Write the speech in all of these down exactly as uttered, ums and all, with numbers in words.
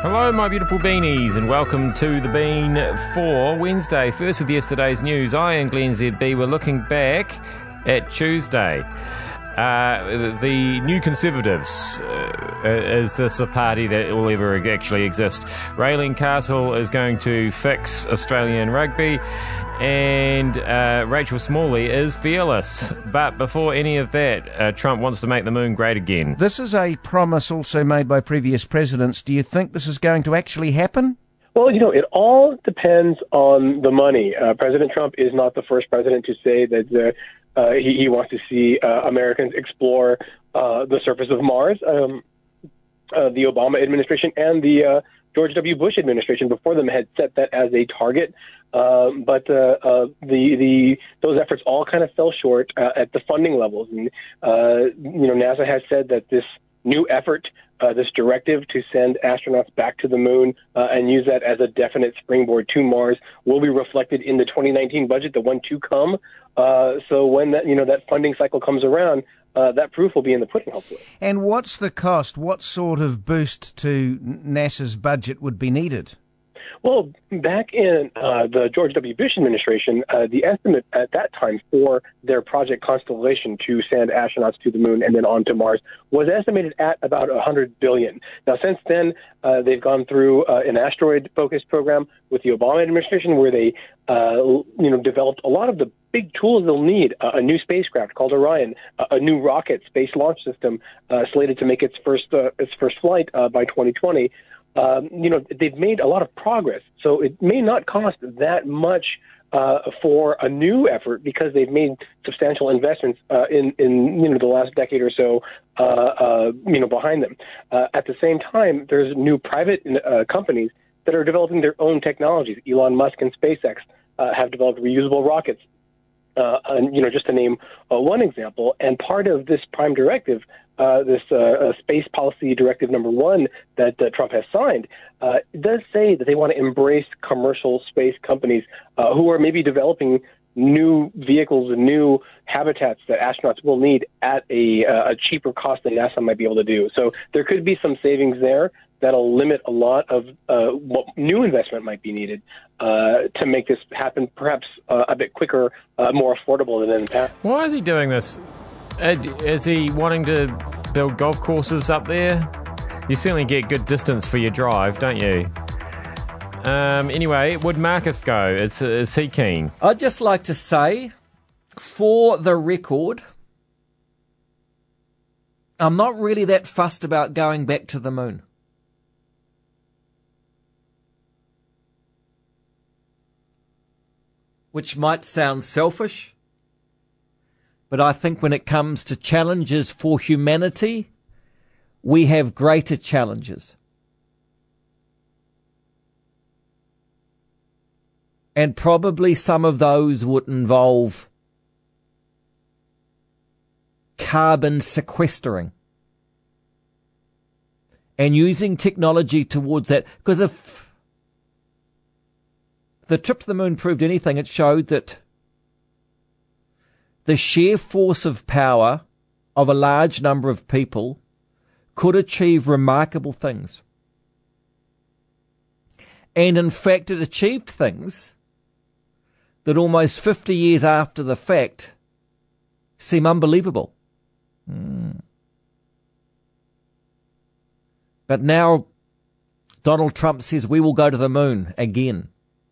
Hello, my beautiful beanies, and welcome to The Bean for Wednesday. First with yesterday's news, I and Glenn Z B were looking back at Tuesday. Uh, the New Conservatives, uh, is this a party that will ever actually exist? Raelene Castle is going to fix Australian rugby, and uh, Rachel Smalley is fearless. But before any of that, uh, Trump wants to make the moon great again. This is a promise also made by previous presidents. Do you think this is going to actually happen? Well, you know, it all depends on the money. Uh, President Trump is not the first president to say that uh, uh, he, he wants to see uh, Americans explore uh, the surface of Mars. Um, uh, the Obama administration and the uh, George W. Bush administration before them had set that as a target. Um, but uh, uh, the the those efforts all kind of fell short uh, at the funding levels. And, uh, you know, NASA has said that this new effort, uh, this directive to send astronauts back to the moon uh, and use that as a definite springboard to Mars will be reflected in the twenty nineteen budget, the one to come. Uh, so when that, you know, that funding cycle comes around, uh, that proof will be in the pudding, hopefully. And what's the cost? What sort of boost to NASA's budget would be needed? Well, back in uh, the George W. Bush administration, uh, the estimate at that time for their Project Constellation to send astronauts to the moon and then on to Mars was estimated at about one hundred billion dollars. Now, since then, uh, they've gone through uh, an asteroid-focused program with the Obama administration where they, uh, you know, developed a lot of the big tools they'll need, uh, a new spacecraft called Orion, uh, a new rocket space launch system uh, slated to make its first uh, its first flight uh, by twenty twenty. Um, you know, they've made a lot of progress, so it may not cost that much uh, for a new effort because they've made substantial investments uh, in, in, you know, the last decade or so, uh, uh, you know, behind them. Uh, at the same time, there's new private uh, companies that are developing their own technologies. Elon Musk and SpaceX uh, have developed reusable rockets. Uh, and, you know, just to name uh, one example, and part of this prime directive, uh, this uh, uh, space policy directive number one that uh, Trump has signed, uh, does say that they want to embrace commercial space companies uh, who are maybe developing new vehicles and new habitats that astronauts will need at a, uh, a cheaper cost than NASA might be able to do. So there could be some savings there that'll limit a lot of uh, what new investment might be needed uh, to make this happen, perhaps uh, a bit quicker, uh, more affordable than in the past. Why is he doing this? Is he wanting to build golf courses up there? You certainly get good distance for your drive, don't you? Um, anyway, would Marcus go? Is, is he keen? I'd just like to say, for the record, I'm not really that fussed about going back to the moon. Which might sound selfish, but I think when it comes to challenges for humanity, we have greater challenges. And probably some of those would involve carbon sequestering and using technology towards that. Because if the trip to the moon proved anything, it showed that the sheer force of power of a large number of people could achieve remarkable things. And in fact, it achieved things that almost fifty years after the fact seem unbelievable. Mm. But now Donald Trump says we will go to the moon again.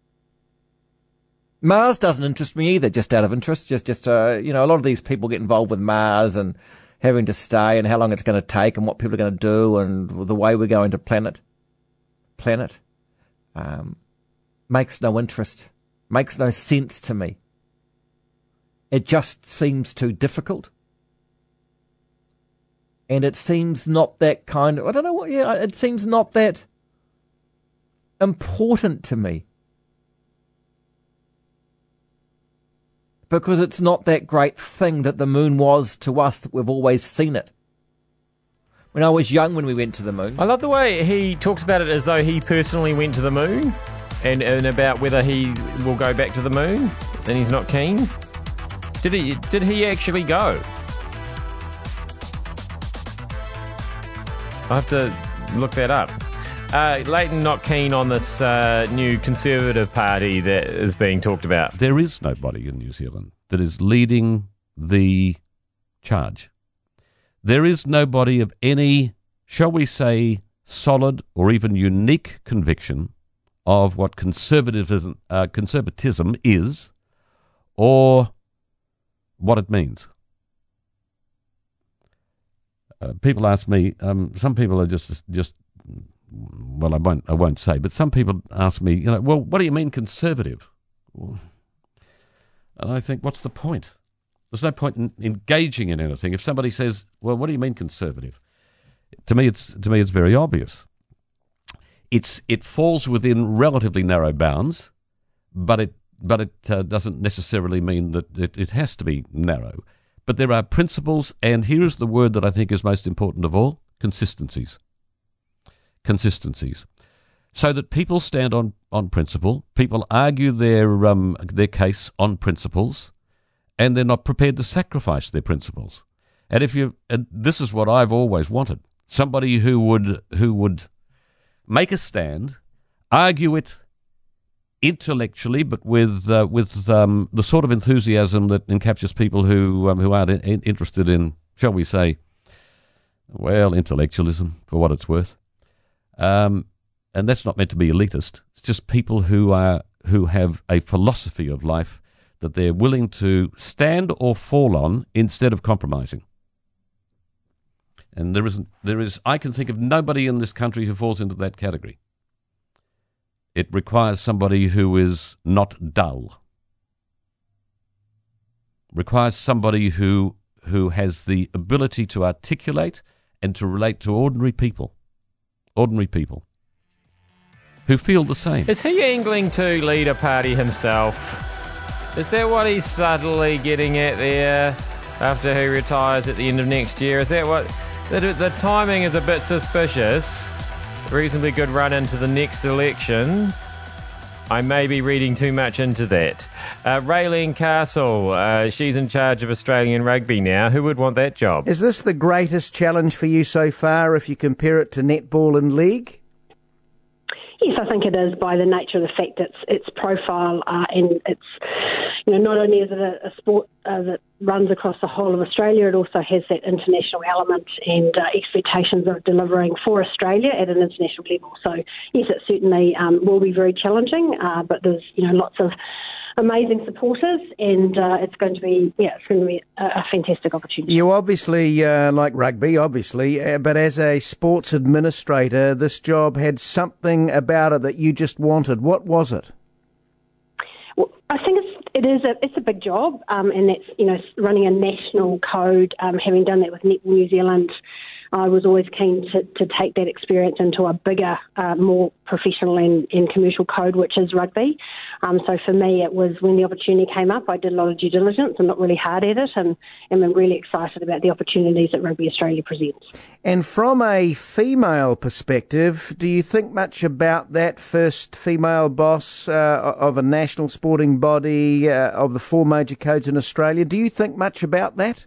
Mars doesn't interest me either, just out of interest. Just, just uh, you know, a lot of these people get involved with Mars and having to stay and how long it's going to take and what people are going to do and the way we're going to planet. Planet. Um, makes no interest. Makes no sense to me. It just seems too difficult. And it seems not that kind of, I don't know what, yeah, it seems not that important to me. Because it's not that great thing that the moon was to us that we've always seen it. When I was young when we went to the moon. I love the way he talks about it as though he personally went to the moon and, and about whether he will go back to the moon and he's not keen. Did he, did he actually go? I have to look that up. Uh, Leighton not keen on this uh, new Conservative Party that is being talked about. There is nobody in New Zealand that is leading the charge. There is nobody of any, shall we say, solid or even unique conviction of what conservatism, uh, conservatism is or what it means. Uh, people ask me, um, some people are just, just well, I won't, I won't say, but some people ask me, you know, well, what do you mean conservative? Well, and I think, what's the point? There's no point in engaging in anything. If somebody says, well, what do you mean conservative? To me, it's to me, it's very obvious. It's it falls within relatively narrow bounds, but it but it uh, doesn't necessarily mean that it, it has to be narrow. But there are principles, and here is the word that I think is most important of all: consistencies. Consistencies, so that people stand on, on principle, people argue their um, their case on principles, and they're not prepared to sacrifice their principles. And if you, and this is what I've always wanted: somebody who would who would make a stand, argue it intellectually, but with uh, with um, the sort of enthusiasm that encaptures people who um, who aren't in, interested in, shall we say, well, intellectualism for what it's worth. Um, and that's not meant to be elitist. It's just people who are who have a philosophy of life that they're willing to stand or fall on instead of compromising. And there isn't, there is, I can think of nobody in this country who falls into that category. It requires somebody who is not dull. Requires somebody who who has the ability to articulate and to relate to ordinary people. Ordinary people who feel the same. Is he angling to lead a party himself? Is that what he's subtly getting at there after he retires at the end of next year? Is that what... The, the timing is a bit suspicious. Reasonably good run into the next election. I may be reading too much into that. Uh, Raylene Castle, uh, she's in charge of Australian rugby now. Who would want that job? Is this the greatest challenge for you so far if you compare it to netball and league? Yes, I think it is, by the nature of the fact its its profile uh, and it's, you know, not only is it a, a sport uh, that runs across the whole of Australia, it also has that international element and uh, expectations of delivering for Australia at an international level. So yes, it certainly um, will be very challenging, uh, but there's, you know, lots of amazing supporters, and uh, it's going to be yeah, it's going to be a, a fantastic opportunity. You obviously uh, like rugby, obviously, uh, but as a sports administrator, this job had something about it that you just wanted. What was it? Well, I think it's it is a it's a big job, um, and that's, you know, running a national code. Um, having done that with Netball New Zealand, I was always keen to, to take that experience into a bigger, uh, more professional and, and commercial code, which is rugby. Um, so for me, it was when the opportunity came up, I did a lot of due diligence and looked really hard at it, and, and I'm really excited about the opportunities that Rugby Australia presents. And from a female perspective, do you think much about that first female boss uh, of a national sporting body uh, of the four major codes in Australia? Do you think much about that?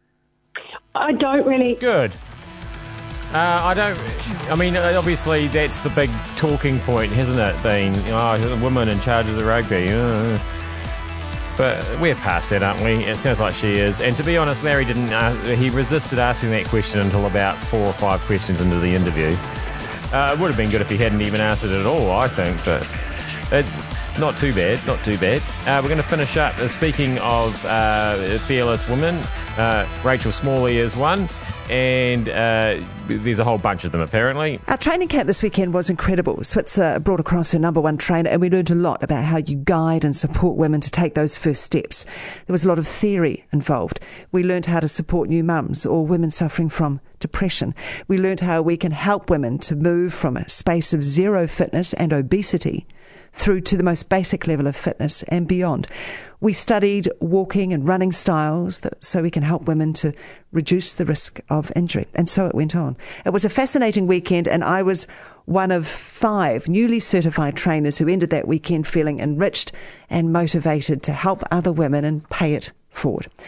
I don't really. Good. Uh, I don't. I mean, obviously, that's the big talking point, hasn't it? Being, oh, a woman in charge of the rugby. Uh. But we're past that, aren't we? It sounds like she is. And to be honest, Larry didn't. Uh, he resisted asking that question until about four or five questions into the interview. Uh, it would have been good if he hadn't even asked it at all, I think. But it, not too bad. Not too bad. Uh, we're going to finish up. Uh, speaking of uh, fearless women, uh, Rachel Smalley is one. And uh, there's a whole bunch of them, apparently. Our training camp this weekend was incredible. Switzer brought across her number one trainer, and we learned a lot about how you guide and support women to take those first steps. There was a lot of theory involved. We learned how to support new mums or women suffering from depression. We learned how we can help women to move from a space of zero fitness and obesity through to the most basic level of fitness and beyond. We studied walking and running styles that, so we can help women to reduce the risk of injury. And so it went on. It was a fascinating weekend, and I was one of five newly certified trainers who ended that weekend feeling enriched and motivated to help other women and pay it forward.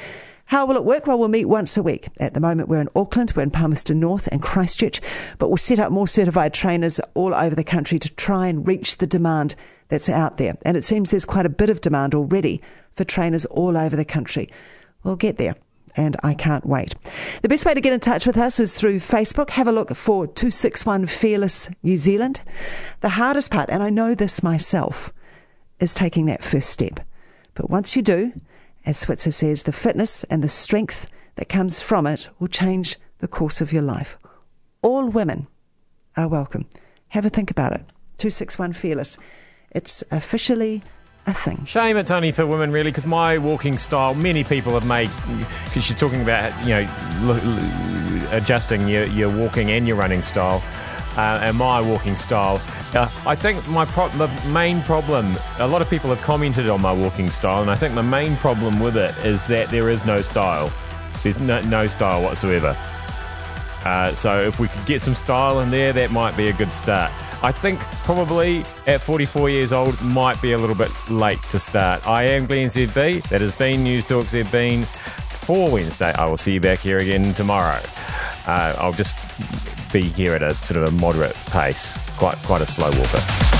How will it work? Well, we'll meet once a week. At the moment, we're in Auckland, we're in Palmerston North and Christchurch, but we'll set up more certified trainers all over the country to try and reach the demand that's out there. And it seems there's quite a bit of demand already for trainers all over the country. We'll get there, and I can't wait. The best way to get in touch with us is through Facebook. Have a look for two six one Fearless New Zealand. The hardest part, and I know this myself, is taking that first step. But once you do, as Switzer says, the fitness and the strength that comes from it will change the course of your life. All women are welcome. Have a think about it. two six one Fearless. It's officially a thing. Shame it's only for women, really, because my walking style, many people have made, because you're talking about, you know, l- l- adjusting your, your walking and your running style, uh, and my walking style. Uh, I think my pro- the main problem, a lot of people have commented on my walking style, and I think the main problem with it is that there is no style. There's no, no style whatsoever. Uh, so if we could get some style in there, that might be a good start. I think probably at forty-four years old might be a little bit late to start. I am Glenn Z B. That has been News Talk Z B for Wednesday. I will see you back here again tomorrow. Uh, I'll just be here at a sort of a moderate pace, quite quite a slow walker.